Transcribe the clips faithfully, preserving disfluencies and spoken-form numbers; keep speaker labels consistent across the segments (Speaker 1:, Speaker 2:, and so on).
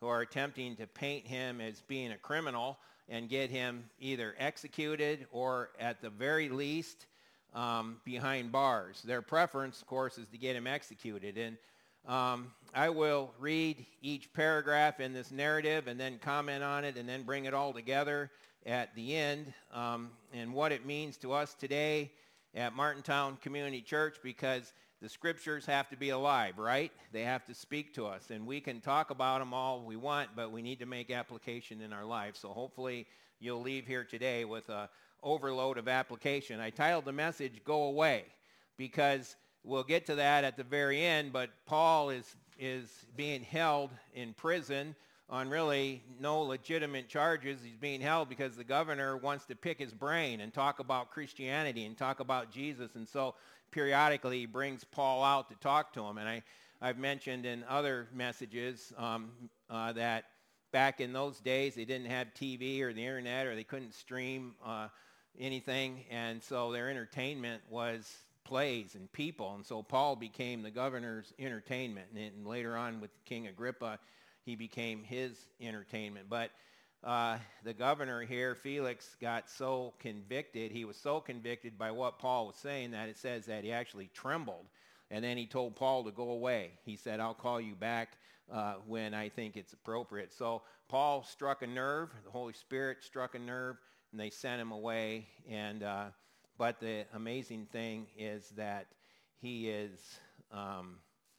Speaker 1: who are attempting to paint him as being a criminal and get him either executed or at the very least um, behind bars. Their preference, of course, is to get him executed. And um, I will read each paragraph in this narrative and then comment on it and then bring it all together at the end um, and what it means to us today at Martintown Community Church, because the scriptures have to be alive, right? They have to speak to us, and we can talk about them all we want, but we need to make application in our lives. So hopefully you'll leave here today with a overload of application. I titled the message, Go Away, because we'll get to that at the very end, but Paul is, is being held in prison on really no legitimate charges. He's being held because the governor wants to pick his brain and talk about Christianity and talk about Jesus, and so periodically he brings Paul out to talk to him. And I, I've mentioned in other messages um, uh, that back in those days they didn't have T V or the internet, or they couldn't stream uh, anything, and so their entertainment was plays and people, and so Paul became the governor's entertainment, and, and later on with King Agrippa, he became his entertainment. But uh, the governor here, Felix, got so convicted, he was so convicted by what Paul was saying that it says that he actually trembled, and then he told Paul to go away. He said, I'll call you back uh, when I think it's appropriate. So Paul struck a nerve, the Holy Spirit struck a nerve, and they sent him away. And uh, but the amazing thing is that he is um,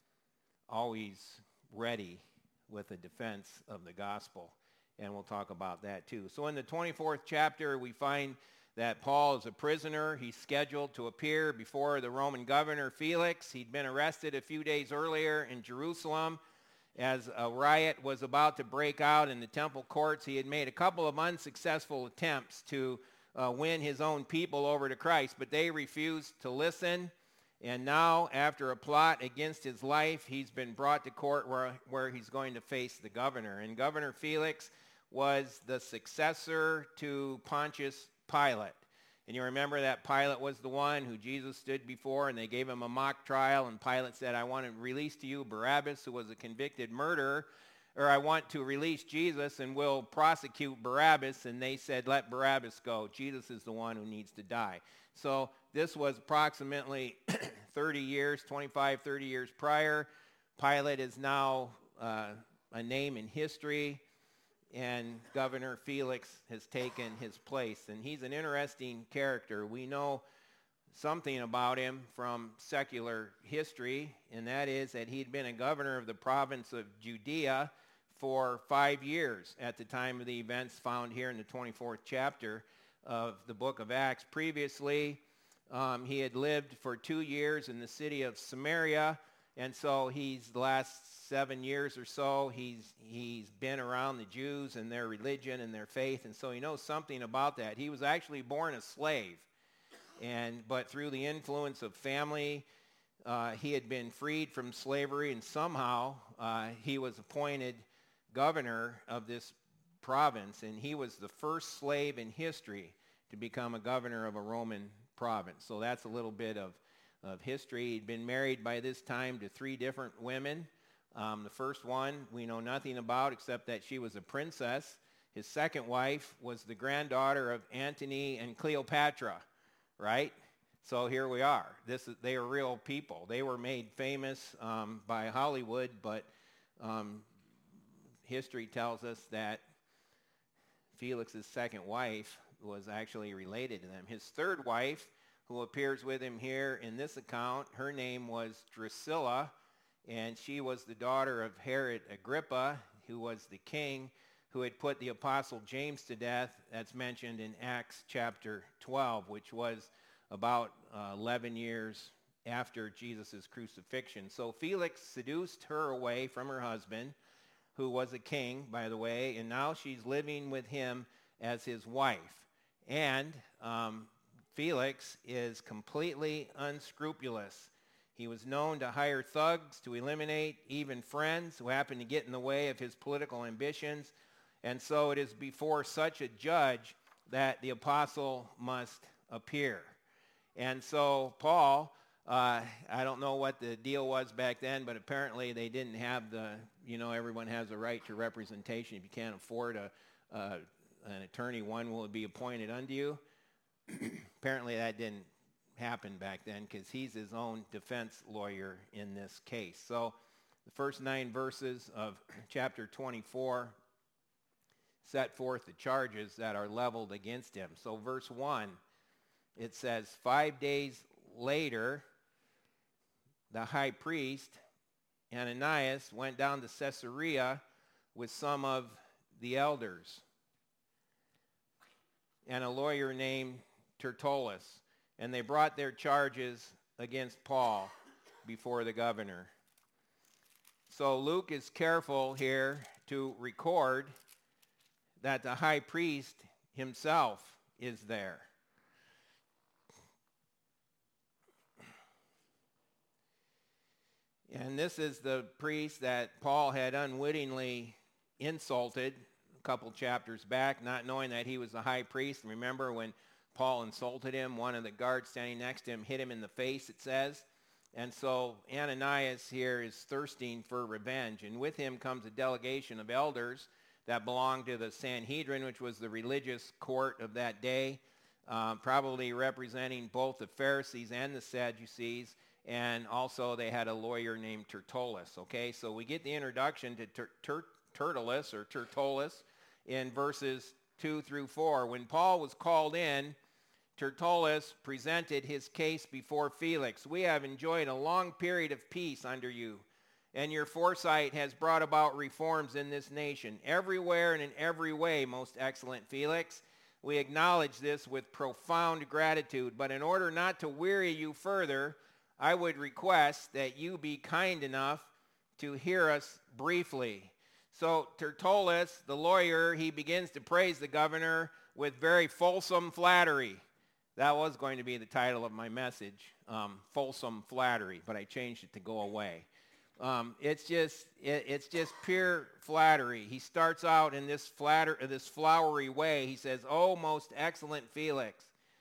Speaker 1: always ready with a defense of the gospel, and we'll talk about that too. So in the twenty-fourth chapter, we find that Paul is a prisoner. He's scheduled to appear before the Roman governor Felix. He'd been arrested a few days earlier in Jerusalem as a riot was about to break out in the temple courts. He had made a couple of unsuccessful attempts to uh, win his own people over to Christ, but they refused to listen. And now, after a plot against his life, he's been brought to court where, where he's going to face the governor. And Governor Felix was the successor to Pontius Pilate. And you remember that Pilate was the one who Jesus stood before, and they gave him a mock trial, and Pilate said, I want to release to you Barabbas, who was a convicted murderer, or I want to release Jesus, and we'll prosecute Barabbas. And they said, let Barabbas go. Jesus is the one who needs to die. So this was approximately thirty years, twenty-five, thirty years prior. Pilate is now uh, a name in history, and Governor Felix has taken his place. And he's an interesting character. We know something about him from secular history, and that is that he'd been a governor of the province of Judea for five years at the time of the events found here in the twenty-fourth chapter of the book of Acts. Previously, um, he had lived for two years in the city of Samaria, and so he's the last seven years or so, he's he's been around the Jews and their religion and their faith, and so he knows something about that. He was actually born a slave, and but through the influence of family, uh, he had been freed from slavery, and somehow uh, he was appointed governor of this province, and he was the first slave in history to become a governor of a Roman province. So that's a little bit of, of history. He'd been married by this time to three different women. Um, the first one we know nothing about except that she was a princess. His second wife was the granddaughter of Antony and Cleopatra, right? So here we are. This is, they are real people. They were made famous um, by Hollywood, but um, history tells us that Felix's second wife was actually related to them. His third wife, who appears with him here in this account, her name was Drusilla, and she was the daughter of Herod Agrippa, who was the king who had put the apostle James to death. That's mentioned in Acts chapter twelve, which was about uh, eleven years after Jesus' crucifixion. So Felix seduced her away from her husband, who was a king, by the way, and now she's living with him as his wife. And um, Felix is completely unscrupulous. He was known to hire thugs to eliminate even friends who happened to get in the way of his political ambitions. And so it is before such a judge that the apostle must appear. And so Paul, uh, I don't know what the deal was back then, but apparently they didn't have the you know, everyone has a right to representation. If you can't afford a, uh, an attorney, one will be appointed unto you. Apparently that didn't happen back then because he's his own defense lawyer in this case. So the first nine verses of chapter twenty-four set forth the charges that are leveled against him. So verse one, it says, five days later, the high priest, Ananias, went down to Caesarea with some of the elders and a lawyer named Tertullus, and they brought their charges against Paul before the governor. So Luke is careful here to record that the high priest himself is there. And this is the priest that Paul had unwittingly insulted a couple chapters back, not knowing that he was the high priest. Remember when Paul insulted him, one of the guards standing next to him hit him in the face, it says. And so Ananias here is thirsting for revenge. And with him comes a delegation of elders that belonged to the Sanhedrin, which was the religious court of that day, uh, probably representing both the Pharisees and the Sadducees. And also they had a lawyer named Tertullus. Okay, so we get the introduction to Ter- Ter- Tertullus or Tertullus in verses two through four. When Paul was called in, Tertullus presented his case before Felix. We have enjoyed a long period of peace under you, and your foresight has brought about reforms in this nation. Everywhere and in every way, most excellent Felix, we acknowledge this with profound gratitude. But in order not to weary you further, I would request that you be kind enough to hear us briefly. So Tertullus, the lawyer, he begins to praise the governor with very fulsome flattery. That was going to be the title of my message, um, fulsome flattery, but I changed it to go away. Um, it's just it, it's just pure flattery. He starts out in this flatter, this flowery way. He says, "Oh, most excellent Felix,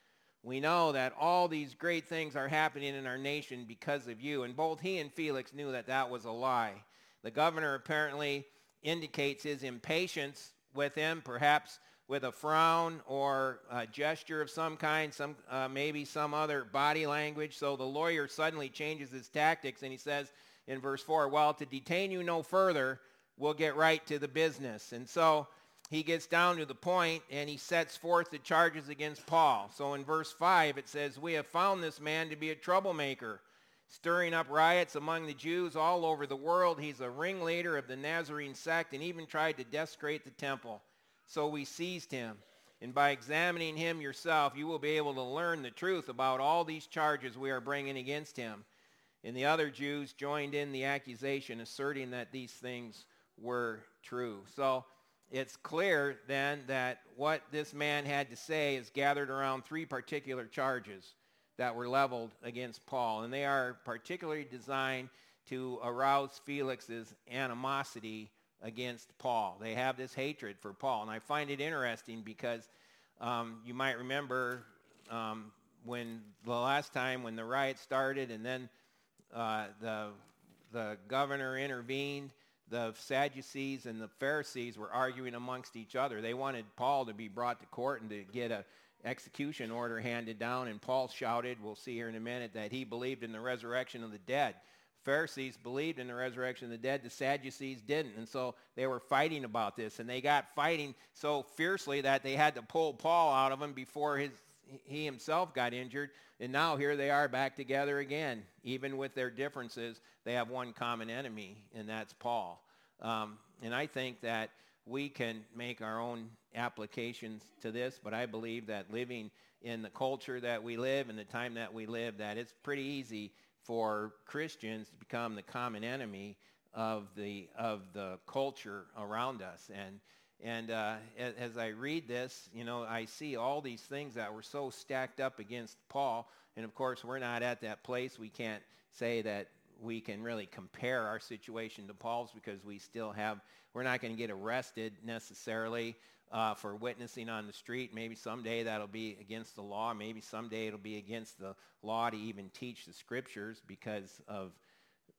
Speaker 1: we know that all these great things are happening in our nation because of you." And both he and Felix knew that that was a lie. The governor apparently indicates his impatience with him, perhaps with a frown or a gesture of some kind, some uh, maybe some other body language. So the lawyer suddenly changes his tactics and he says in verse four, "Well, to detain you no further, we'll get right to the business." And so he gets down to the point and he sets forth the charges against Paul. So in verse five it says, "We have found this man to be a troublemaker, stirring up riots among the Jews all over the world. He's a ringleader of the Nazarene sect and even tried to desecrate the temple. So we seized him. And by examining him yourself, you will be able to learn the truth about all these charges we are bringing against him." And the other Jews joined in the accusation, asserting that these things were true. So it's clear then that what this man had to say is gathered around three particular charges that were leveled against Paul. And they are particularly designed to arouse Felix's animosity against Paul. They have this hatred for Paul. And I find it interesting because um, you might remember um, when the last time when the riot started and then uh, the, the governor intervened, the Sadducees and the Pharisees were arguing amongst each other. They wanted Paul to be brought to court and to get an execution order handed down. And Paul shouted, we'll see here in a minute, that he believed in the resurrection of the dead. Pharisees believed in the resurrection of the dead. The Sadducees didn't. And so they were fighting about this. And they got fighting so fiercely that they had to pull Paul out of him before his, he himself got injured. And now here they are back together again. Even with their differences, they have one common enemy, and that's Paul. Um, and I think that we can make our own applications to this, but I believe that living in the culture that we live and the time that we live, that it's pretty easy for Christians to become the common enemy of the of the culture around us. And and uh, as, as I read this, you know, I see all these things that were so stacked up against Paul. And of course, we're not at that place. We can't say that we can really compare our situation to Paul's because we still have, we're not going to get arrested necessarily uh, for witnessing on the street. Maybe someday that'll be against the law. Maybe someday it'll be against the law to even teach the scriptures because of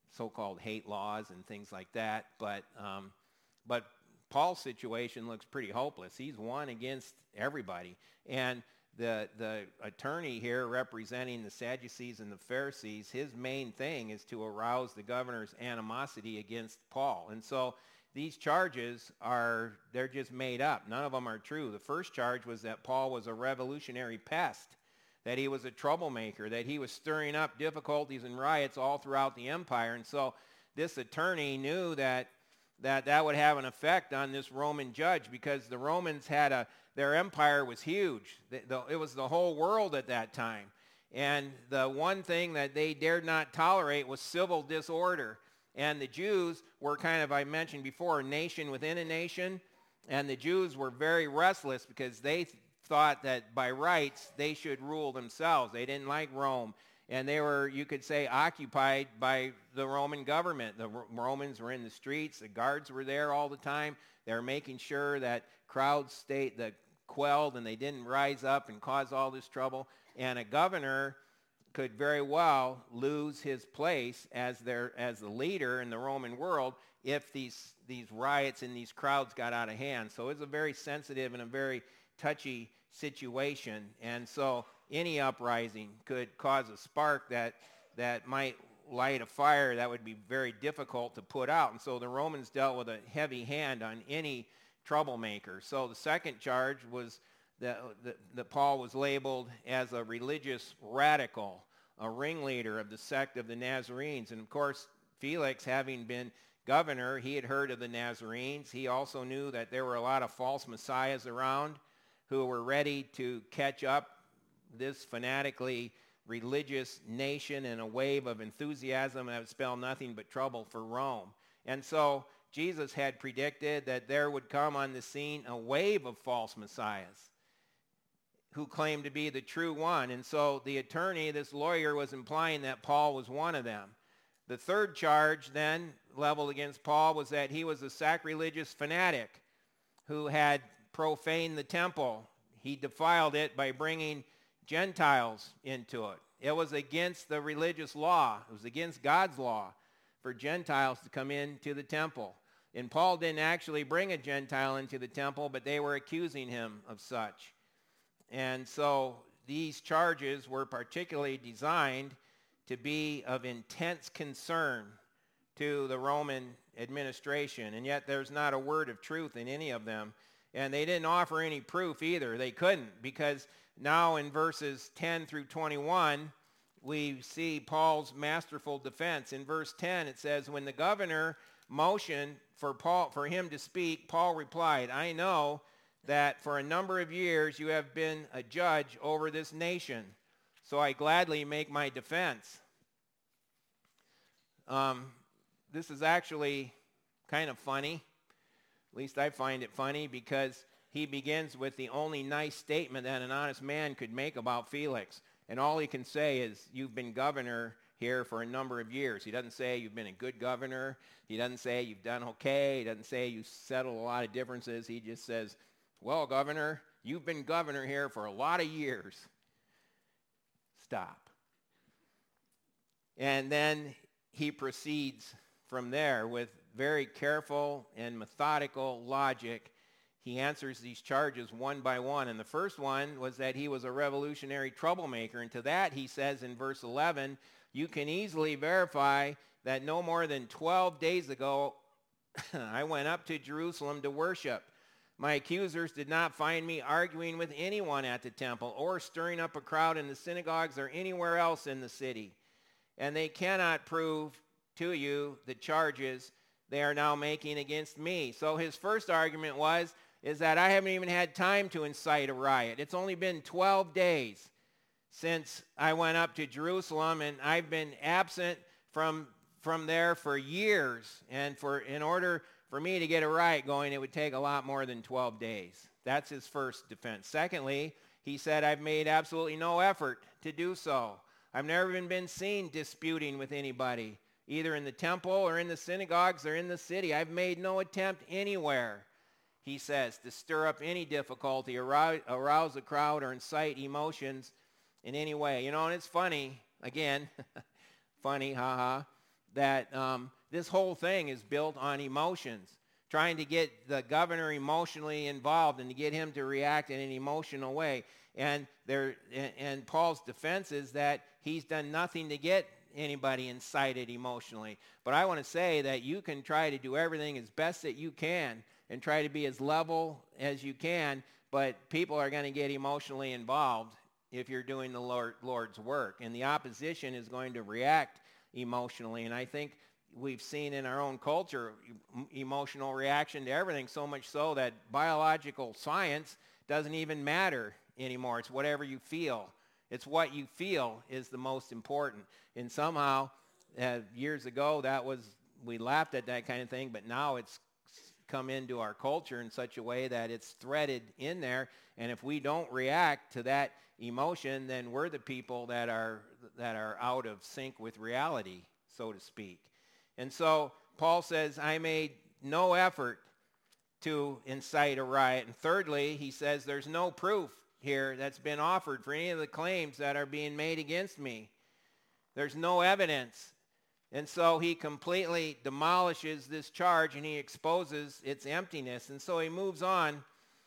Speaker 1: so-called hate laws and things like that. But um, but Paul's situation looks pretty hopeless. He's one against everybody. And the the attorney here representing the Sadducees and the Pharisees, his main thing is to arouse the governor's animosity against Paul. And so these charges are, they're just made up. None of them are true. The first charge was that Paul was a revolutionary pest, that he was a troublemaker, that he was stirring up difficulties and riots all throughout the empire. And so this attorney knew that that that would have an effect on this Roman judge, because the Romans had a, their empire was huge. The, the, it was the whole world at that time. And the one thing that they dared not tolerate was civil disorder. And the Jews were kind of, I mentioned before, a nation within a nation. And the Jews were very restless because they th- thought that by rights they should rule themselves. They didn't like Rome. And they were, you could say, occupied by the Roman government. The R- Romans were in the streets. The guards were there all the time. They were making sure that crowds stayed the quelled and they didn't rise up and cause all this trouble. And a governor could very well lose his place as their as the leader in the Roman world if these these riots and these crowds got out of hand. So it's a very sensitive and a very touchy situation. And so any uprising could cause a spark that that might light a fire that would be very difficult to put out. And so the Romans dealt with a heavy hand on any troublemaker. So the second charge was that, that, that Paul was labeled as a religious radical, a ringleader of the sect of the Nazarenes. And of course, Felix, having been governor, he had heard of the Nazarenes. He also knew that there were a lot of false messiahs around who were ready to catch up this fanatically religious nation in a wave of enthusiasm that would spell nothing but trouble for Rome. And so Jesus had predicted that there would come on the scene a wave of false messiahs who claimed to be the true one. And so the attorney, this lawyer, was implying that Paul was one of them. The third charge then leveled against Paul was that he was a sacrilegious fanatic who had profaned the temple. He defiled it by bringing Gentiles into it. It was against the religious law. It was against God's law for Gentiles to come into the temple. And Paul didn't actually bring a Gentile into the temple, but they were accusing him of such. And so these charges were particularly designed to be of intense concern to the Roman administration. And yet there's not a word of truth in any of them. And they didn't offer any proof either. They couldn't, because now in verses ten through twenty-one, we see Paul's masterful defense. In verse ten, it says, when the governor motioned for Paul, for him to speak, Paul replied, I know that for a number of years you have been a judge over this nation, so I gladly make my defense. Um, this is actually kind of funny. At least I find it funny, because he begins with the only nice statement that an honest man could make about Felix. And all he can say is, you've been governor here for a number of years. He doesn't say you've been a good governor. He doesn't say you've done okay. He doesn't say you settled a lot of differences. He just says, well, governor, you've been governor here for a lot of years. Stop. And then he proceeds from there with very careful and methodical logic. He answers these charges one by one. And the first one was that he was a revolutionary troublemaker. And to that he says in verse eleven, you can easily verify that no more than twelve days ago I went up to Jerusalem to worship. My accusers did not find me arguing with anyone at the temple or stirring up a crowd in the synagogues or anywhere else in the city. And they cannot prove to you the charges they are now making against me. So his first argument was, is that I haven't even had time to incite a riot. It's only been twelve days since I went up to Jerusalem, and I've been absent from from there for years. And for in order for me to get a riot going, it would take a lot more than twelve days. That's his first defense. Secondly, he said, I've made absolutely no effort to do so. I've never even been seen disputing with anybody, either in the temple or in the synagogues or in the city. I've made no attempt anywhere, he says, to stir up any difficulty, arouse, arouse a crowd, or incite emotions in any way. You know, and it's funny, again, funny, haha, that um, this whole thing is built on emotions, trying to get the governor emotionally involved and to get him to react in an emotional way. And there, and, and Paul's defense is that he's done nothing to get anybody incited emotionally. But I want to say that you can try to do everything as best that you can and try to be as level as you can, but people are going to get emotionally involved if you're doing the Lord, Lord's work. And the opposition is going to react emotionally. And I think we've seen in our own culture emotional reaction to everything, so much so that biological science doesn't even matter anymore. It's whatever you feel. It's what you feel is the most important. And somehow, uh, years ago, that was, we laughed at that kind of thing, but now it's come into our culture in such a way that it's threaded in there. And if we don't react to that emotion, then we're the people that are that are out of sync with reality, so to speak. And so Paul says, I made no effort to incite a riot. And thirdly, he says there's no proof here that's been offered for any of the claims that are being made against me. There's no evidence. And so he completely demolishes this charge and he exposes its emptiness. And so he moves on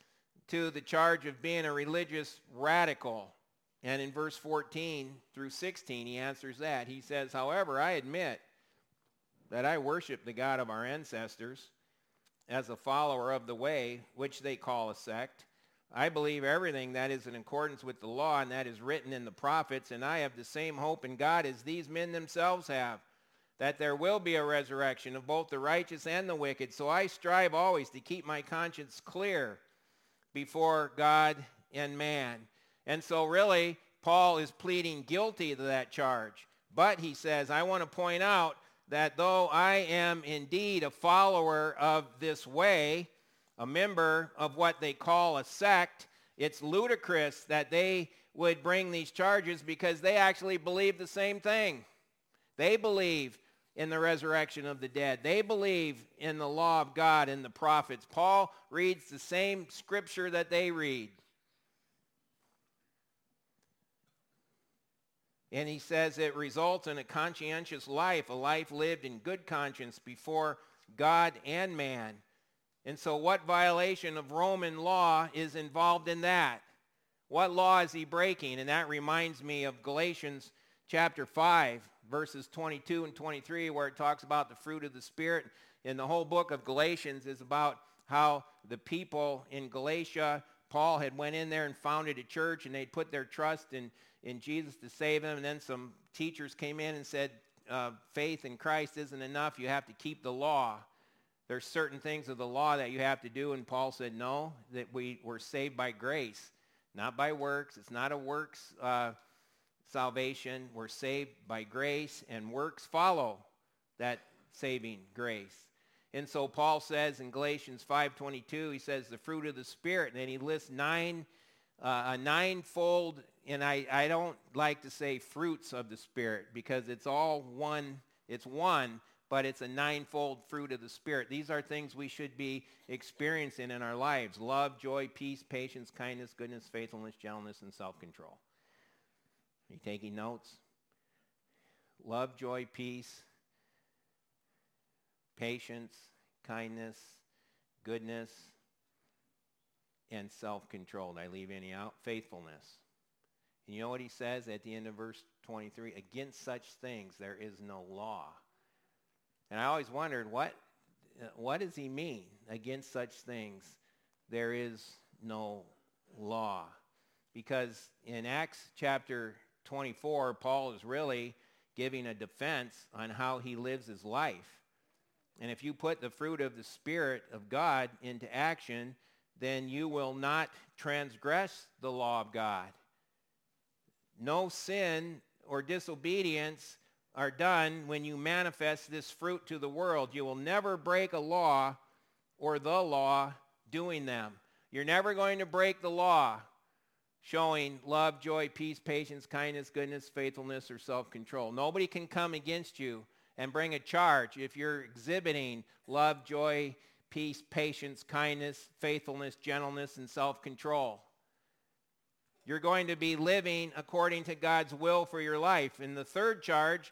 Speaker 1: to the charge of being a religious radical. And in verse fourteen through sixteen, he answers that. He says, however, I admit that I worship the God of our ancestors as a follower of the way, which they call a sect. I believe everything that is in accordance with the law and that is written in the prophets, and I have the same hope in God as these men themselves have, that there will be a resurrection of both the righteous and the wicked. So I strive always to keep my conscience clear before God and man. And so really, Paul is pleading guilty to that charge. But he says, I want to point out that though I am indeed a follower of this way, a member of what they call a sect, it's ludicrous that they would bring these charges because they actually believe the same thing. They believe in the resurrection of the dead. They believe in the law of God and the prophets. Paul reads the same scripture that they read. And he says it results in a conscientious life, a life lived in good conscience before God and man. And so what violation of Roman law is involved in that? What law is he breaking? And that reminds me of Galatians chapter five, verses twenty-two and twenty-three, where it talks about the fruit of the Spirit. And the whole book of Galatians is about how the people in Galatia, Paul had went in there and founded a church, and they'd put their trust in, in Jesus to save them. And then some teachers came in and said, uh, faith in Christ isn't enough. You have to keep the law. There's certain things of the law that you have to do. And Paul said, no, that we were saved by grace, not by works. It's not a works uh, salvation. We're saved by grace, and works follow that saving grace. And so Paul says in Galatians five twenty-two, he says the fruit of the Spirit, and then he lists nine, uh, a ninefold, and I, I don't like to say fruits of the Spirit because it's all one, it's one, but it's a ninefold fruit of the Spirit. These are things we should be experiencing in our lives: love, joy, peace, patience, kindness, goodness, faithfulness, gentleness, and self-control. Are you taking notes? Love, joy, peace, patience, kindness, goodness, and self-control. Did I leave any out? Faithfulness. And you know what he says at the end of verse twenty-three? Against such things there is no law. And I always wondered, what, what does he mean? Against such things there is no law. Because in Acts chapter twenty-four, Paul is really giving a defense on how he lives his life. And if you put the fruit of the Spirit of God into action, then you will not transgress the law of God. No sin or disobedience are done when you manifest this fruit to the world. You will never break a law or the law doing them. You're never going to break the law showing love, joy, peace, patience, kindness, goodness, faithfulness, or self-control. Nobody can come against you and bring a charge if you're exhibiting love, joy, peace, patience, kindness, faithfulness, gentleness, and self-control. You're going to be living according to God's will for your life. And the third charge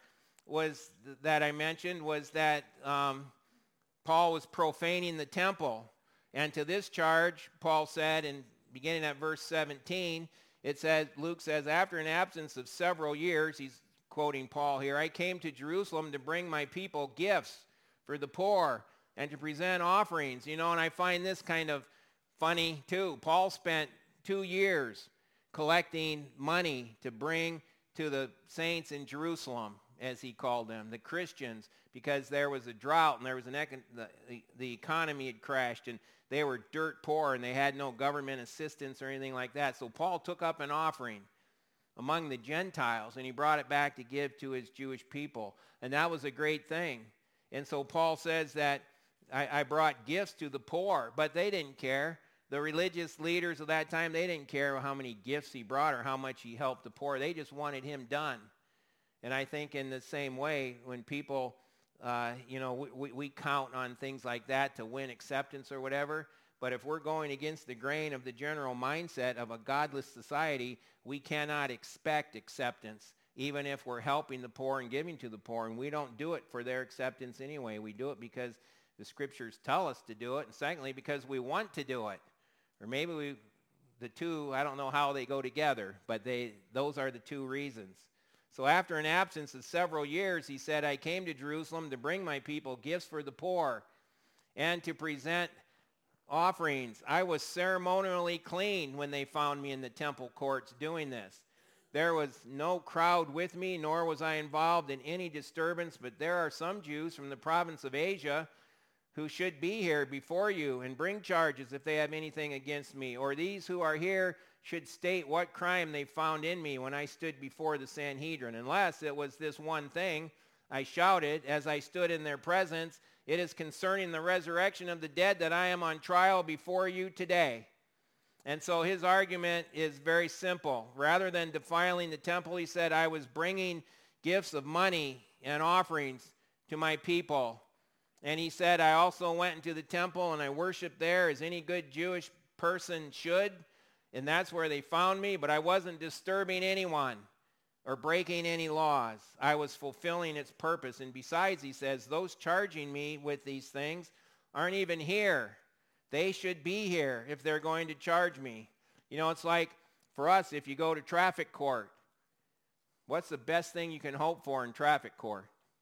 Speaker 1: was th- that I mentioned was that um, Paul was profaning the temple. And to this charge, Paul said, in beginning at verse seventeen, it says, Luke says, after an absence of several years, he's quoting Paul here, I came to Jerusalem to bring my people gifts for the poor and to present offerings. You know, and I find this kind of funny too. Paul spent two years collecting money to bring to the saints in Jerusalem, as he called them, the Christians, because there was a drought and there was an econ- the, the economy had crashed and they were dirt poor and they had no government assistance or anything like that. So Paul took up an offering among the Gentiles and he brought it back to give to his Jewish people. And that was a great thing. And so Paul says that I, I brought gifts to the poor, but they didn't care. The religious leaders of that time, they didn't care how many gifts he brought or how much he helped the poor. They just wanted him done. And I think in the same way, when people, uh, you know, we, we, we count on things like that to win acceptance or whatever, but if we're going against the grain of the general mindset of a godless society, we cannot expect acceptance, even if we're helping the poor and giving to the poor. And we don't do it for their acceptance anyway. We do it because the scriptures tell us to do it, and secondly, because we want to do it. Or maybe we, the two, I don't know how they go together, but they, those are the two reasons. So after an absence of several years, he said, I came to Jerusalem to bring my people gifts for the poor and to present offerings. I was ceremonially clean when they found me in the temple courts doing this. There was no crowd with me, nor was I involved in any disturbance, but there are some Jews from the province of Asia who should be here before you and bring charges if they have anything against me. Or these who are here should state what crime they found in me when I stood before the Sanhedrin. Unless it was this one thing, I shouted as I stood in their presence, it is concerning the resurrection of the dead that I am on trial before you today. And so his argument is very simple. Rather than defiling the temple, he said, I was bringing gifts of money and offerings to my people. And he said, I also went into the temple and I worshiped there as any good Jewish person should. And that's where they found me, but I wasn't disturbing anyone or breaking any laws. I was fulfilling its purpose. And besides, he says, those charging me with these things aren't even here. They should be here if they're going to charge me. You know, it's like for us, if you go to traffic court, what's the best thing you can hope for in traffic court?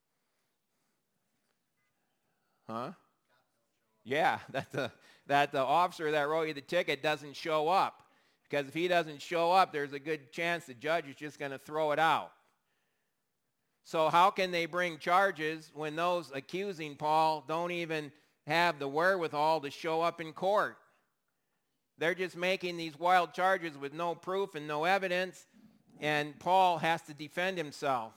Speaker 1: Huh? Yeah, that the, that the officer that wrote you the ticket doesn't show up. Because if he doesn't show up, there's a good chance the judge is just going to throw it out. So how can they bring charges when those accusing Paul don't even have the wherewithal to show up in court? They're just making these wild charges with no proof and no evidence, and Paul has to defend himself.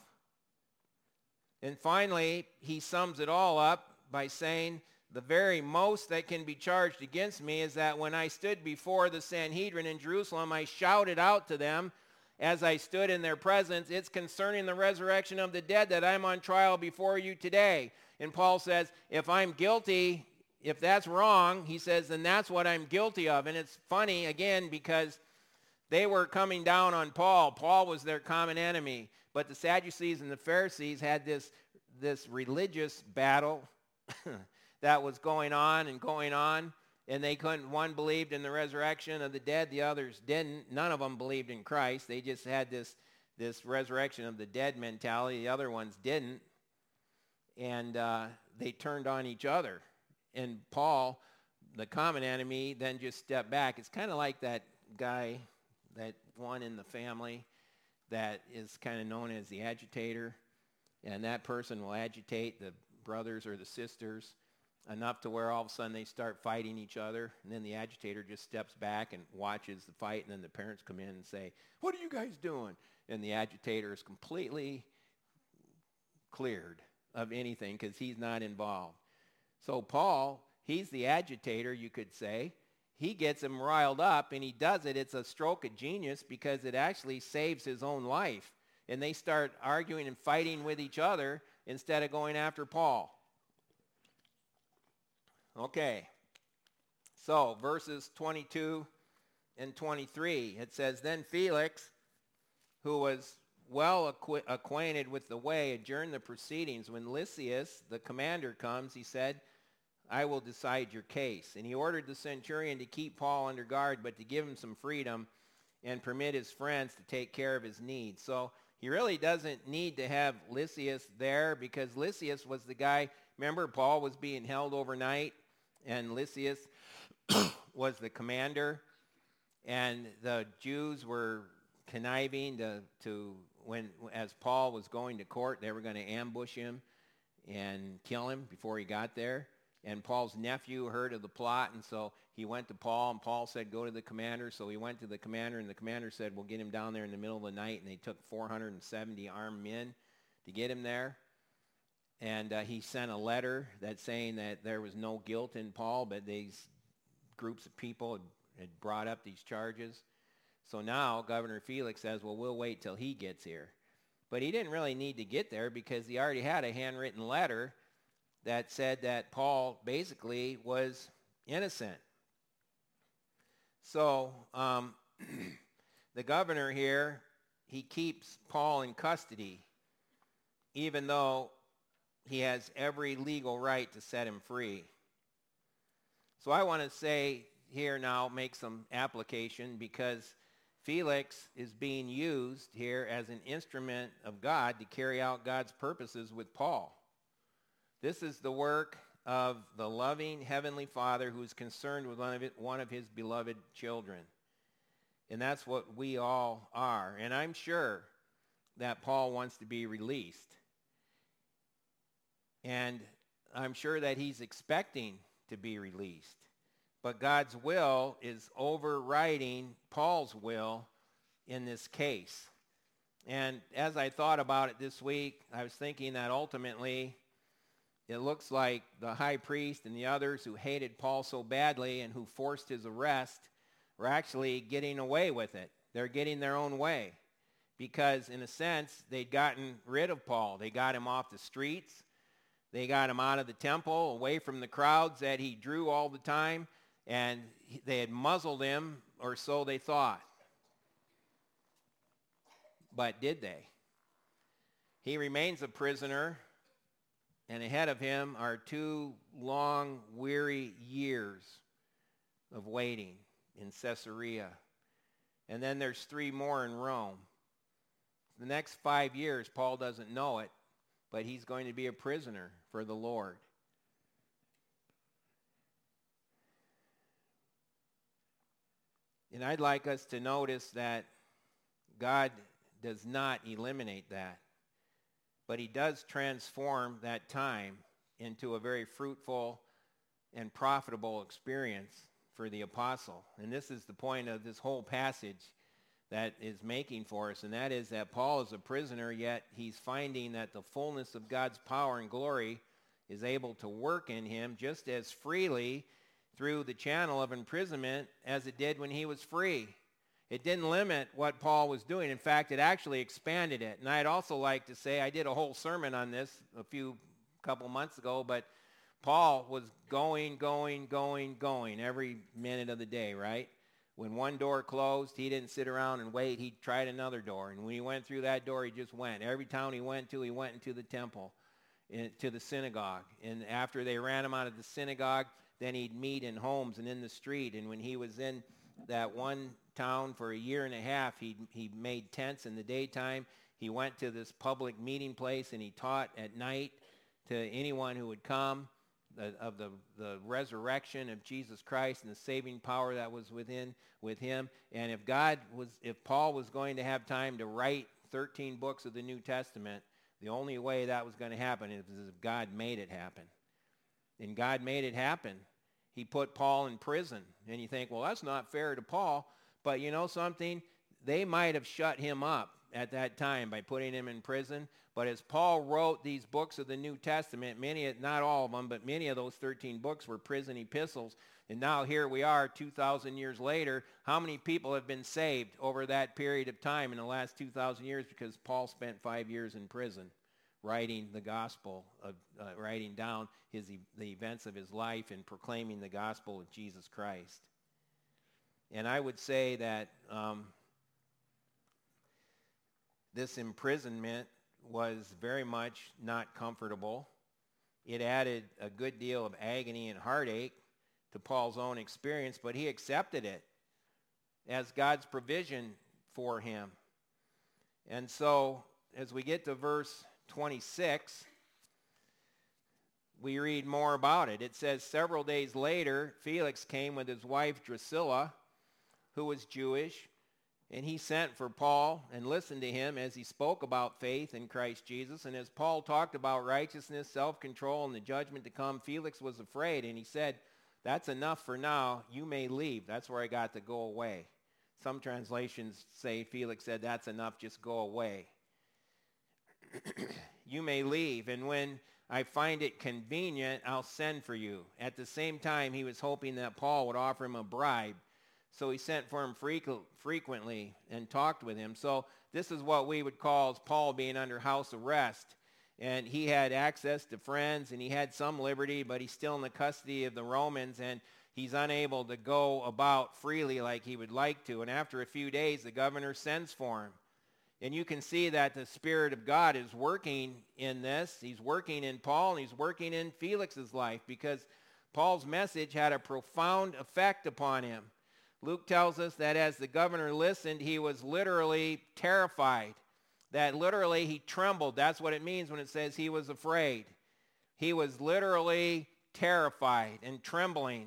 Speaker 1: And finally, he sums it all up by saying, the very most that can be charged against me is that when I stood before the Sanhedrin in Jerusalem, I shouted out to them as I stood in their presence, it's concerning the resurrection of the dead that I'm on trial before you today. And Paul says, if I'm guilty, if that's wrong, he says, then that's what I'm guilty of. And it's funny, again, because they were coming down on Paul. Paul was their common enemy. But the Sadducees and the Pharisees had this, this religious battle that was going on and going on, and they couldn't, one believed in the resurrection of the dead, the others didn't. None of them believed in Christ. They just had this, this resurrection of the dead mentality. The other ones didn't, and uh, they turned on each other. And Paul, the common enemy, then just stepped back. It's kind of like that guy, that one in the family that is kind of known as the agitator, and that person will agitate the brothers or the sisters enough to where all of a sudden they start fighting each other, and then the agitator just steps back and watches the fight, and then the parents come in and say, what are you guys doing? And the agitator is completely cleared of anything because he's not involved. So Paul, he's the agitator, you could say. He gets him riled up, and he does it. It's a stroke of genius because it actually saves his own life. And they start arguing and fighting with each other instead of going after Paul. Okay, so verses twenty-two and twenty-three, it says, then Felix, who was well acqu- acquainted with the way, adjourned the proceedings. When Lysias, the commander, comes, he said, I will decide your case. And he ordered the centurion to keep Paul under guard, but to give him some freedom and permit his friends to take care of his needs. So he really doesn't need to have Lysias there, because Lysias was the guy. Remember, Paul was being held overnight, and Lysias was the commander, and the Jews were conniving to, to when, as Paul was going to court, they were going to ambush him and kill him before he got there. And Paul's nephew heard of the plot, and so he went to Paul, and Paul said, go to the commander. So he went to the commander, and the commander said, we'll get him down there in the middle of the night. And they took four hundred seventy armed men to get him there. And uh, he sent a letter that saying that there was no guilt in Paul, but these groups of people had, had brought up these charges. So now Governor Felix says, well, we'll wait till he gets here. But he didn't really need to get there, because he already had a handwritten letter that said that Paul basically was innocent. So um, the governor here, he keeps Paul in custody, even though he has every legal right to set him free. So I want to say here now, make some application, because Felix is being used here as an instrument of God to carry out God's purposes with Paul. This is the work of the loving Heavenly Father who is concerned with one of, it, one of his beloved children. And that's what we all are. And I'm sure that Paul wants to be released. And I'm sure that he's expecting to be released. But God's will is overriding Paul's will in this case. And as I thought about it this week, I was thinking that ultimately it looks like the high priest and the others who hated Paul so badly and who forced his arrest were actually getting away with it. They're getting their own way, because in a sense, they'd gotten rid of Paul. They got him off the streets. They got him out of the temple, away from the crowds that he drew all the time, and they had muzzled him, or so they thought. But did they? He remains a prisoner. And ahead of him are two long, weary years of waiting in Caesarea. And then there's three more in Rome. The next five years, Paul doesn't know it, but he's going to be a prisoner for the Lord. And I'd like us to notice that God does not eliminate that, but he does transform that time into a very fruitful and profitable experience for the apostle. And this is the point of this whole passage that is making for us, and that is that Paul is a prisoner, yet he's finding that the fullness of God's power and glory is able to work in him just as freely through the channel of imprisonment as it did when he was free. It didn't limit what Paul was doing. In fact, it actually expanded it. And I'd also like to say, I did a whole sermon on this a few couple months ago, but Paul was going, going, going, going every minute of the day, right? When one door closed, he didn't sit around and wait. He tried another door. And when he went through that door, he just went. Every town he went to, he went into the temple, in, to the synagogue. And after they ran him out of the synagogue, then he'd meet in homes and in the street. And when he was in that one town for a year and a half, he he made tents in the daytime. He went to this public meeting place and he taught at night to anyone who would come the, of the, the resurrection of Jesus Christ and the saving power that was within with him. And if God was, if Paul was going to have time to write thirteen books of the New Testament, the only way that was going to happen is if God made it happen. And God made it happen. He put Paul in prison. And you think, well, that's not fair to Paul. But you know something? They might have shut him up at that time by putting him in prison. But as Paul wrote these books of the New Testament, many, not all of them, but many of those thirteen books were prison epistles. And now here we are two thousand years later. How many people have been saved over that period of time in the last two thousand years? Because Paul spent five years in prison writing the gospel, of, uh, writing down his, the events of his life and proclaiming the gospel of Jesus Christ. And I would say that um, This imprisonment was very much not comfortable. It added a good deal of agony and heartache to Paul's own experience, but he accepted it as God's provision for him. And so, as we get to verse twenty-six, we read more about it. It says, several days later, Felix came with his wife Drusilla, who was Jewish, and he sent for Paul and listened to him as he spoke about faith in Christ Jesus. And as Paul talked about righteousness, self-control, and the judgment to come, Felix was afraid, and he said, that's enough for now. You may leave. That's where I got to go away. Some translations say Felix said, that's enough, just go away. You may leave, and when I find it convenient, I'll send for you. At the same time, he was hoping that Paul would offer him a bribe. So he sent for him frequent, frequently and talked with him. So this is what we would call Paul being under house arrest. And he had access to friends, and he had some liberty, but he's still in the custody of the Romans, and he's unable to go about freely like he would like to. And after a few days, the governor sends for him. And you can see that the Spirit of God is working in this. He's working in Paul, and he's working in Felix's life, because Paul's message had a profound effect upon him. Luke tells us that as the governor listened, he was literally terrified. That literally he trembled. That's what it means when it says he was afraid. He was literally terrified and trembling.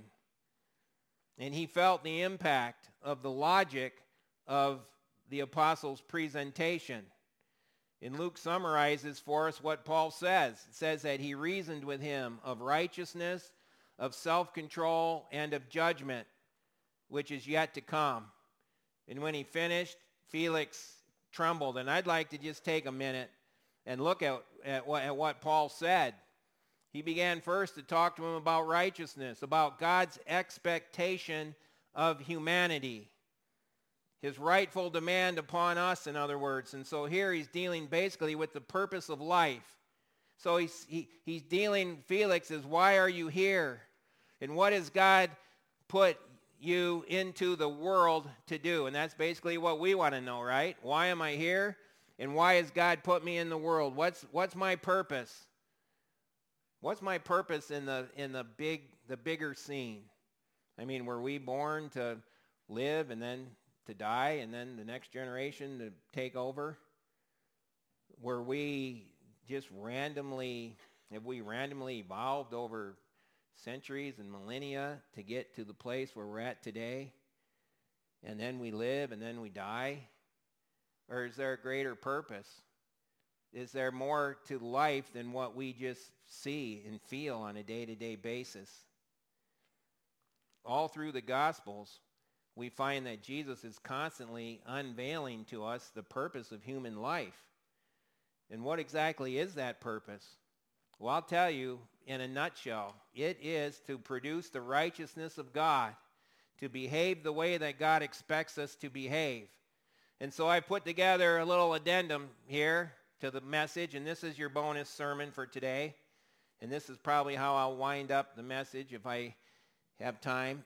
Speaker 1: And he felt the impact of the logic of the apostles' presentation. And Luke summarizes for us what Paul says. It says that he reasoned with him of righteousness, of self-control, and of judgment, which is yet to come. And when he finished, Felix trembled. And I'd like to just take a minute and look at, at, what, at what Paul said. He began first to talk to him about righteousness, about God's expectation of humanity, his rightful demand upon us, in other words. And so here he's dealing basically with the purpose of life. So he's, he, he's dealing, Felix is, why are you here? And what has God put you into the world to do? And that's basically what we want to know, right? Why am I here? And why has God put me in the world? What's what's my purpose? What's my purpose in the in the big the bigger scene? I mean, were we born to live and then to die and then the next generation to take over? Were we just randomly, have we randomly evolved over centuries and millennia to get to the place where we're at today? And then we live and then we die? Or is there a greater purpose? Is there more to life than what we just see and feel on a day-to-day basis? All through the Gospels, we find that Jesus is constantly unveiling to us the purpose of human life. And what exactly is that purpose? Well, I'll tell you in a nutshell. It is to produce the righteousness of God, to behave the way that God expects us to behave. And so I put together a little addendum here to the message, and this is your bonus sermon for today. And this is probably how I'll wind up the message if I have time.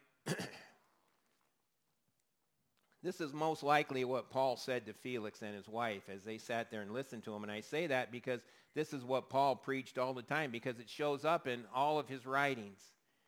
Speaker 1: This is most likely what Paul said to Felix and his wife as they sat there and listened to him. And I say that because this is what Paul preached all the time, because it shows up in all of his writings.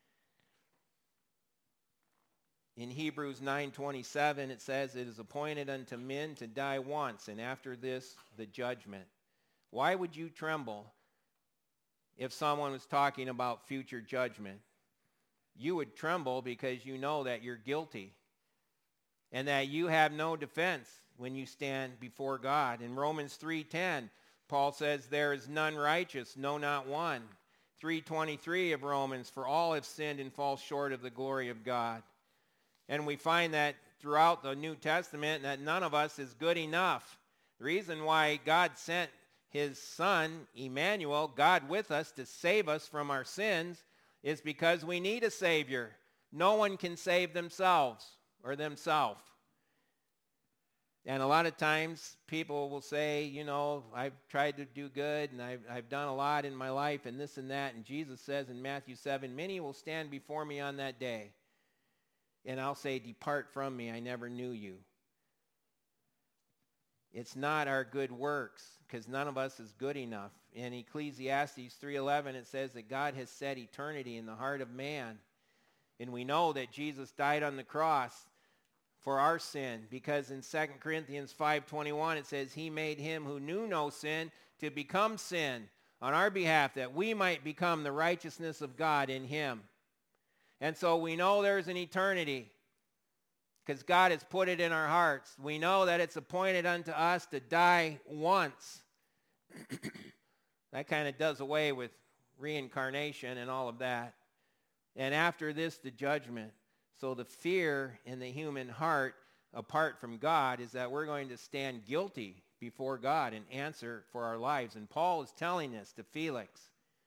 Speaker 1: In Hebrews nine twenty-seven, it says, "It is appointed unto men to die once, and after this, the judgment." Why would you tremble if someone was talking about future judgment? You would tremble because you know that you're guilty and that you have no defense when you stand before God. In Romans three ten, Paul says, "There is none righteous, no, not one." three twenty-three of Romans, "For all have sinned and fall short of the glory of God." And we find that throughout the New Testament that none of us is good enough. The reason why God sent his son, Emmanuel, God with us, to save us from our sins is because we need a Savior. No one can save themselves or themselves. And a lot of times people will say, you know, I've tried to do good and I've, I've done a lot in my life and this and that. And Jesus says in Matthew seven, "Many will stand before me on that day. And I'll say, 'Depart from me, I never knew you.'" It's not our good works, because none of us is good enough. In Ecclesiastes three eleven, it says that God has set eternity in the heart of man. And we know that Jesus died on the cross for our sin, because in Second Corinthians five twenty-one, it says, he made him who knew no sin to become sin on our behalf, that we might become the righteousness of God in him. And so we know there's an eternity, because God has put it in our hearts. We know that it's appointed unto us to die once. That kind of does away with reincarnation and all of that. And after this, the judgment. So the fear in the human heart, apart from God, is that we're going to stand guilty before God and answer for our lives. And Paul is telling this to Felix.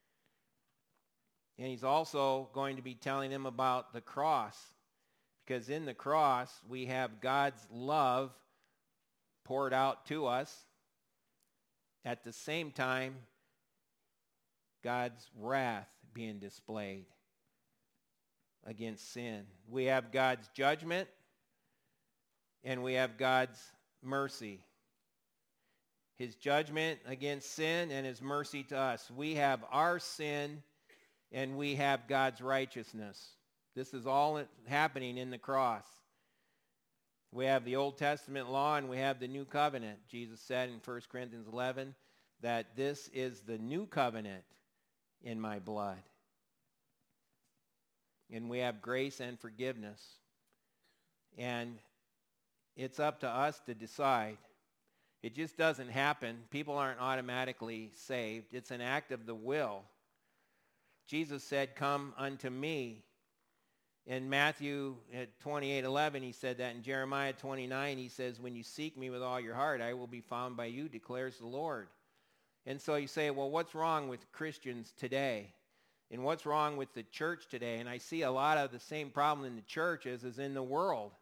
Speaker 1: And he's also going to be telling him about the cross. Because in the cross, we have God's love poured out to us. At the same time, God's wrath being displayed against sin. We have God's judgment, and we have God's mercy. His judgment against sin and his mercy to us. We have our sin, and we have God's righteousness. This is all happening in the cross. We have the Old Testament law and we have the new covenant. Jesus said in First Corinthians eleven that this is the new covenant in my blood. And we have grace and forgiveness. And it's up to us to decide. It just doesn't happen. People aren't automatically saved. It's an act of the will. Jesus said, come unto me. In Matthew twenty-eight eleven, he said that. In Jeremiah twenty-nine, he says, when you seek me with all your heart, I will be found by you, declares the Lord. And so you say, well, what's wrong with Christians today? And what's wrong with the church today? And I see a lot of the same problem in the church as is in the world.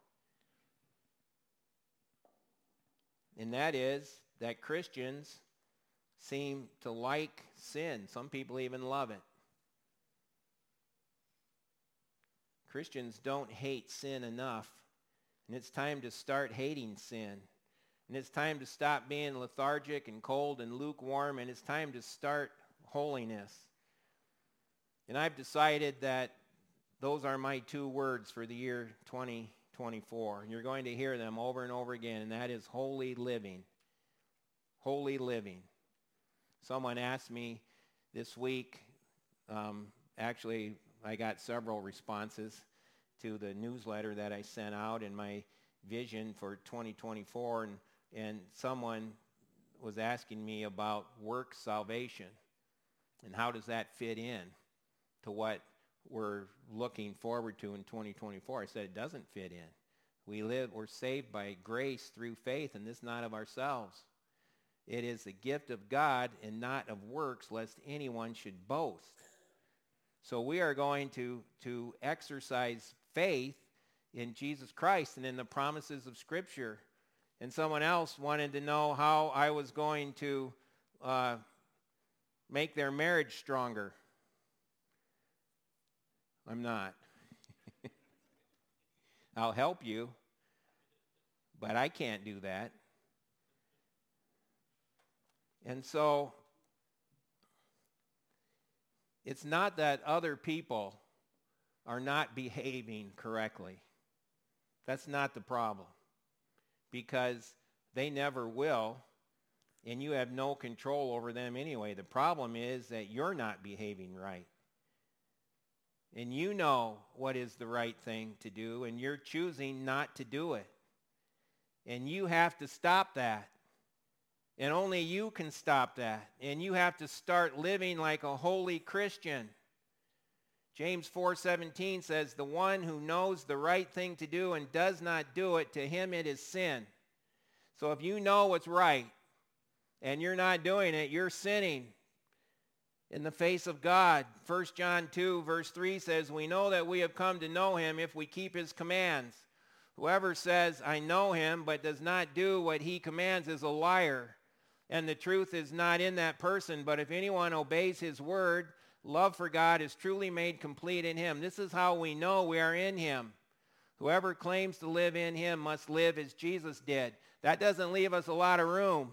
Speaker 1: And that is that Christians seem to like sin. Some people even love it. Christians don't hate sin enough, and it's time to start hating sin. And it's time to stop being lethargic and cold and lukewarm, and it's time to start holiness. And I've decided that those are my two words for the year twenty twenty-four. And you're going to hear them over and over again, and that is holy living. Holy living. Someone asked me this week, um, actually, I got several responses to the newsletter that I sent out in my vision for twenty twenty-four, and, and someone was asking me about work salvation and how does that fit in to what we're looking forward to in twenty twenty-four. I said it doesn't fit in. We live, we're saved by grace through faith, and this not of ourselves. It is the gift of God and not of works, lest anyone should boast. So we are going to, to exercise faith in Jesus Christ and in the promises of Scripture. And someone else wanted to know how I was going to uh, make their marriage stronger. I'm not. I'll help you, but I can't do that. And so it's not that other people are not behaving correctly. That's not the problem, because they never will, and you have no control over them anyway. The problem is that you're not behaving right. And you know what is the right thing to do, and you're choosing not to do it. And you have to stop that. And only you can stop that. And you have to start living like a holy Christian. James four seventeen says, the one who knows the right thing to do and does not do it, to him it is sin. So if you know what's right and you're not doing it, you're sinning in the face of God. First John two verse three says, we know that we have come to know him if we keep his commands. Whoever says, I know him, but does not do what he commands is a liar. And the truth is not in that person. But if anyone obeys his word, love for God is truly made complete in him. This is how we know we are in him. Whoever claims to live in him must live as Jesus did. That doesn't leave us a lot of room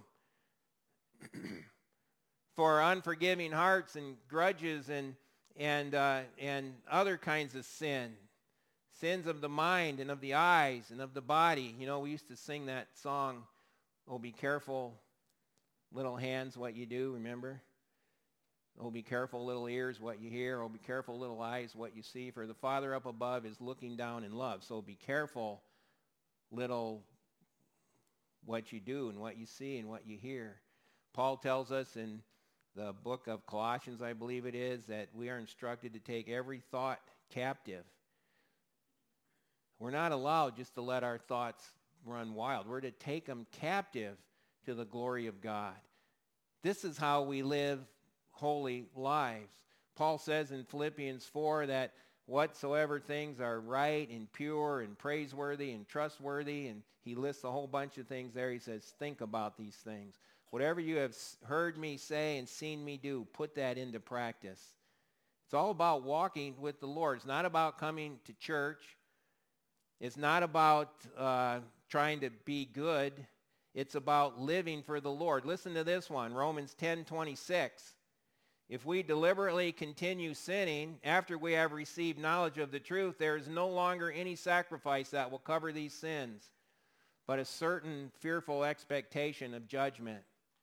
Speaker 1: for unforgiving hearts and grudges and and uh, and other kinds of sin. Sins of the mind and of the eyes and of the body. You know, we used to sing that song, "Oh, be careful, little hands, what you do," remember? "Oh, be careful, little ears, what you hear. Oh, be careful, little eyes, what you see. For the Father up above is looking down in love." So be careful, little, what you do and what you see and what you hear. Paul tells us in the book of Colossians, I believe it is, that we are instructed to take every thought captive. We're not allowed just to let our thoughts run wild. We're to take them captive to the glory of God. This is how we live holy lives. Paul says in Philippians four that whatsoever things are right and pure and praiseworthy and trustworthy, and he lists a whole bunch of things there. He says, think about these things. Whatever you have heard me say and seen me do, put that into practice. It's all about walking with the Lord. It's not about coming to church. It's not about uh, trying to be good. It's about living for the Lord. Listen to this one, Romans ten twenty-six. If we deliberately continue sinning after we have received knowledge of the truth, there is no longer any sacrifice that will cover these sins, but a certain fearful expectation of judgment.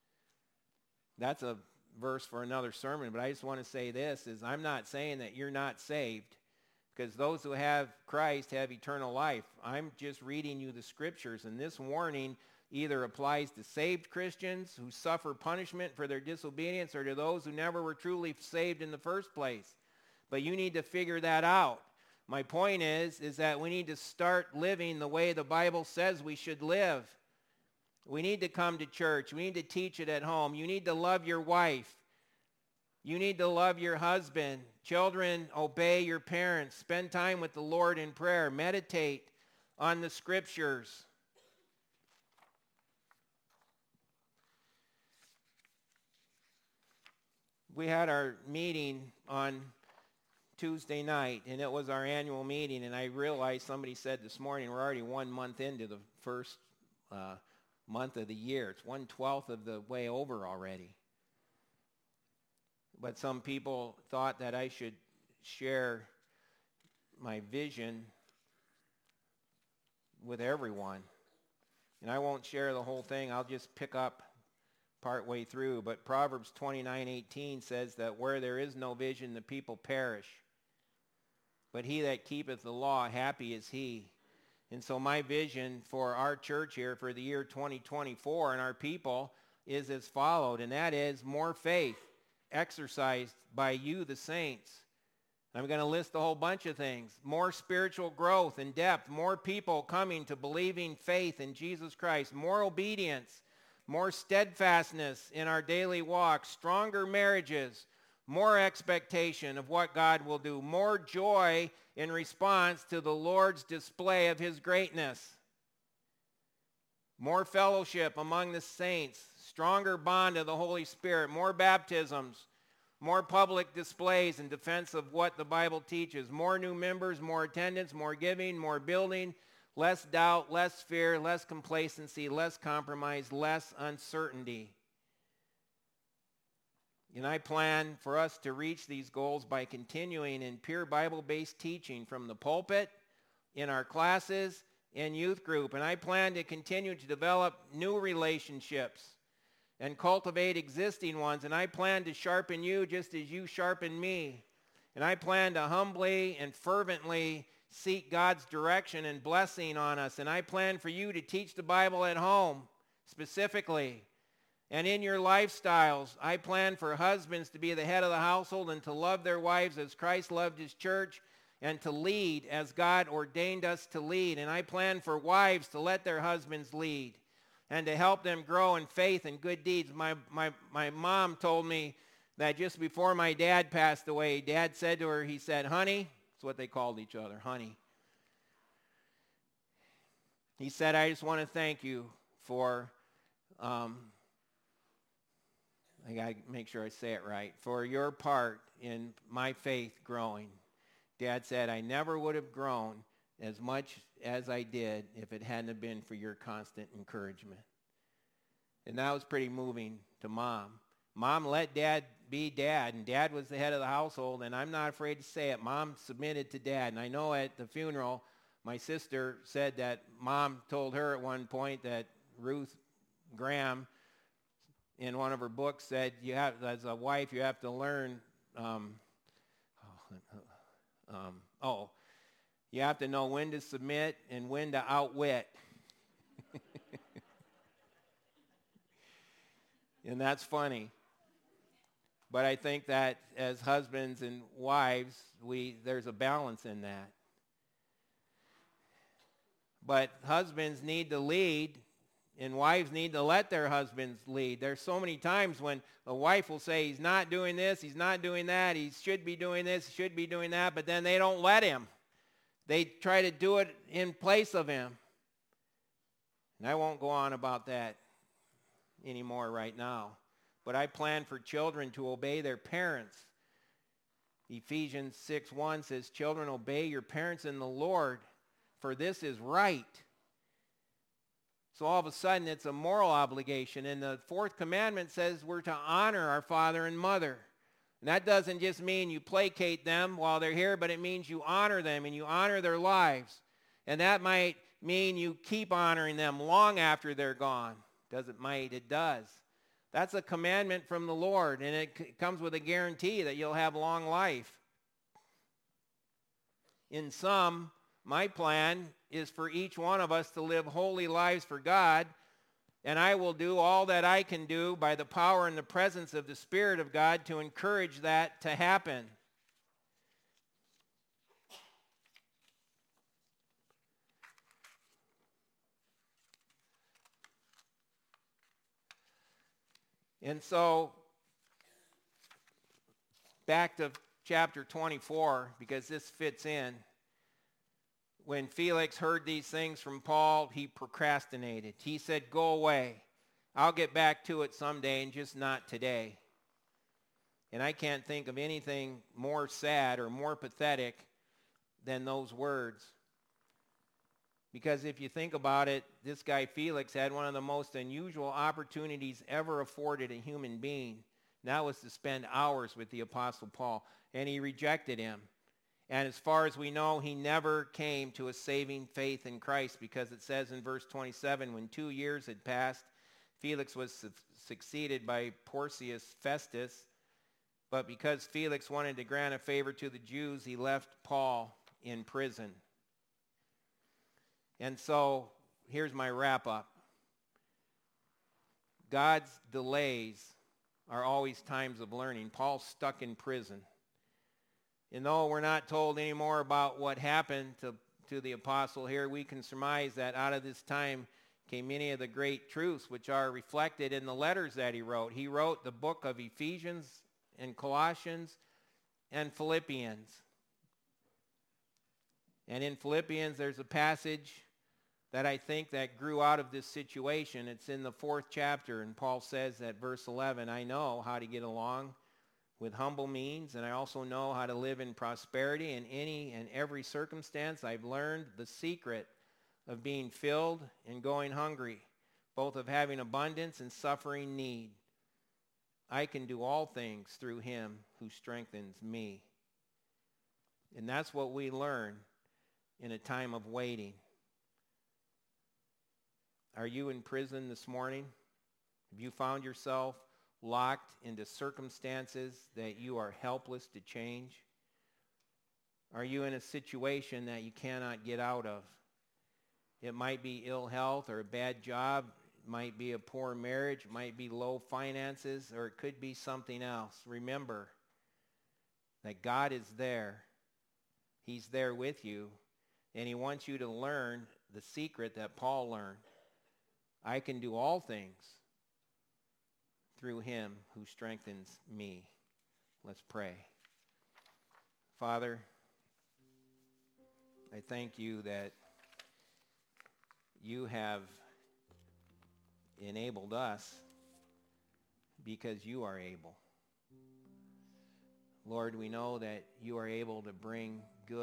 Speaker 1: That's a verse for another sermon, but I just want to say this, is I'm not saying that you're not saved, because those who have Christ have eternal life. I'm just reading you the scriptures, and this warning either applies to saved Christians who suffer punishment for their disobedience or to those who never were truly saved in the first place. But you need to figure that out. My point is, is that we need to start living the way the Bible says we should live. We need to come to church. We need to teach it at home. You need to love your wife. You need to love your husband. Children, obey your parents. Spend time with the Lord in prayer. Meditate on the scriptures. We had our meeting on Tuesday night, and it was our annual meeting, and I realized somebody said this morning we're already one month into the first uh, month of the year. It's one-twelfth of the way over already. But some people thought that I should share my vision with everyone. And I won't share the whole thing. I'll just pick up part way through. But Proverbs twenty-nine eighteen says that where there is no vision, the people perish. But he that keepeth the law, happy is he. And so my vision for our church here for the year twenty twenty-four and our people is as followed, and that is more faith exercised by you, the saints. I'm going to list a whole bunch of things. More spiritual growth and depth. More people coming to believing faith in Jesus Christ. More obedience. More steadfastness in our daily walk. Stronger marriages. More expectation of what God will do. More joy in response to the Lord's display of his greatness. More fellowship among the saints. Stronger bond of the Holy Spirit. More baptisms. More public displays in defense of what the Bible teaches. More new members, more attendance, more giving, more building, less doubt, less fear, less complacency, less compromise, less uncertainty. And I plan for us to reach these goals by continuing in pure Bible-based teaching from the pulpit, in our classes, in youth group. And I plan to continue to develop new relationships and cultivate existing ones. And I plan to sharpen you just as you sharpen me. And I plan to humbly and fervently seek God's direction and blessing on us. And I plan for you to teach the Bible at home specifically. And in your lifestyles, I plan for husbands to be the head of the household and to love their wives as Christ loved his church and to lead as God ordained us to lead. And I plan for wives to let their husbands lead and to help them grow in faith and good deeds. My, my, my mom told me that just before my dad passed away, Dad said to her, he said, "Honey," that's what they called each other, honey. He said, "I just want to thank you for, um, I got to make sure I say it right, for your part in my faith growing." Dad said, "I never would have grown as much as I did if it hadn't have been for your constant encouragement. And that was pretty moving to Mom. Mom let Dad be Dad, and Dad was the head of the household, and I'm not afraid to say it. Mom submitted to Dad. And I know at the funeral, my sister said that Mom told her at one point that Ruth Graham, in one of her books, said, "You have, as a wife, you have to learn, um, oh, um, oh, you have to know when to submit and when to outwit." And that's funny. But I think that as husbands and wives, we there's a balance in that. But husbands need to lead, and wives need to let their husbands lead. There's so many times when a wife will say, he's not doing this, he's not doing that, he should be doing this, he should be doing that, but then they don't let him. They try to do it in place of him. And I won't go on about that anymore right now. But I plan for children to obey their parents. Ephesians six one says, "Children, obey your parents in the Lord, for this is right." So all of a sudden it's a moral obligation. And the fourth commandment says we're to honor our father and mother. And that doesn't just mean you placate them while they're here, but it means you honor them and you honor their lives. And that might mean you keep honoring them long after they're gone. Does it might? It does. That's a commandment from the Lord, and it c- comes with a guarantee that you'll have long life. In sum, my plan is for each one of us to live holy lives for God, and I will do all that I can do by the power and the presence of the Spirit of God to encourage that to happen. And so, back to chapter twenty-four, because this fits in. When Felix heard these things from Paul, he procrastinated. He said, "Go away. I'll get back to it someday, and just not today." And I can't think of anything more sad or more pathetic than those words. Because if you think about it, this guy Felix had one of the most unusual opportunities ever afforded a human being. And that was to spend hours with the Apostle Paul. And he rejected him. And as far as we know, he never came to a saving faith in Christ, because it says in verse twenty-seven, when two years had passed, Felix was su- succeeded by Porcius Festus. But because Felix wanted to grant a favor to the Jews, he left Paul in prison. And so, here's my wrap up. God's delays are always times of learning. Paul's stuck in prison. And though we're not told any more about what happened to, to the apostle here, we can surmise that out of this time came many of the great truths which are reflected in the letters that he wrote. He wrote the book of Ephesians and Colossians and Philippians. And in Philippians, there's a passage that I think that grew out of this situation. It's in the fourth chapter, and Paul says at verse eleven, "I know how to get along with humble means, and I also know how to live in prosperity in any and every circumstance. I've learned the secret of being filled and going hungry, both of having abundance and suffering need. I can do all things through him who strengthens me." And that's what we learn in a time of waiting. Are you in prison this morning? Have you found yourself locked into circumstances that you are helpless to change? Are you in a situation that you cannot get out of? It might be ill health or a bad job. It might be a poor marriage. It might be low finances, or it could be something else. Remember that God is there. He's there with you, and he wants you to learn the secret that Paul learned. I can do all things through him who strengthens me. Let's pray. Father, I thank you that you have enabled us because you are able. Lord, we know that you are able to bring good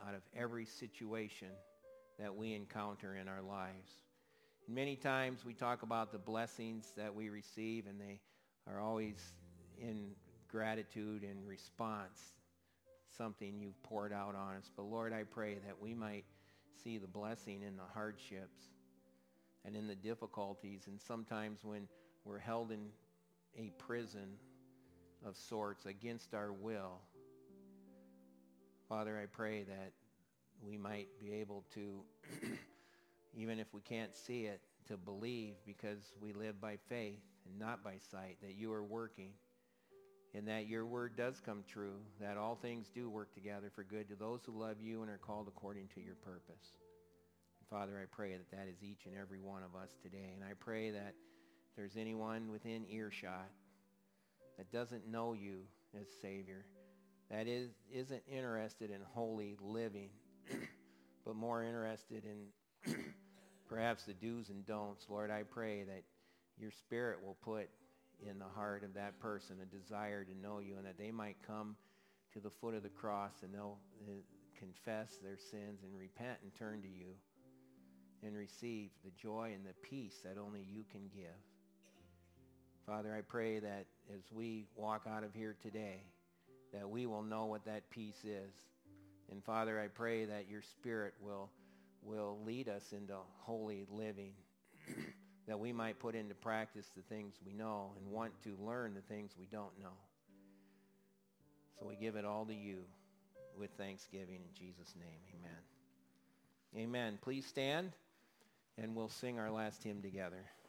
Speaker 1: out of every situation that we encounter in our lives. And many times we talk about the blessings that we receive, and they are always in gratitude and response, something you've poured out on us. But Lord, I pray that we might see the blessing in the hardships and in the difficulties, and sometimes when we're held in a prison of sorts against our will. Father, I pray that we might be able to, even if we can't see it, to believe, because we live by faith and not by sight, that you are working and that your word does come true, that all things do work together for good to those who love you and are called according to your purpose. And Father, I pray that that is each and every one of us today. And I pray that if there's anyone within earshot that doesn't know you as Savior, that is, isn't interested in holy living, but more interested in perhaps the do's and don'ts, Lord, I pray that your Spirit will put in the heart of that person a desire to know you, and that they might come to the foot of the cross and they'll uh, confess their sins and repent and turn to you and receive the joy and the peace that only you can give. Father, I pray that as we walk out of here today, that we will know what that peace is. And Father, I pray that your Spirit will, will lead us into holy living, that we might put into practice the things we know and want to learn the things we don't know. So we give it all to you with thanksgiving in Jesus' name. Amen. Amen. Please stand, and we'll sing our last hymn together.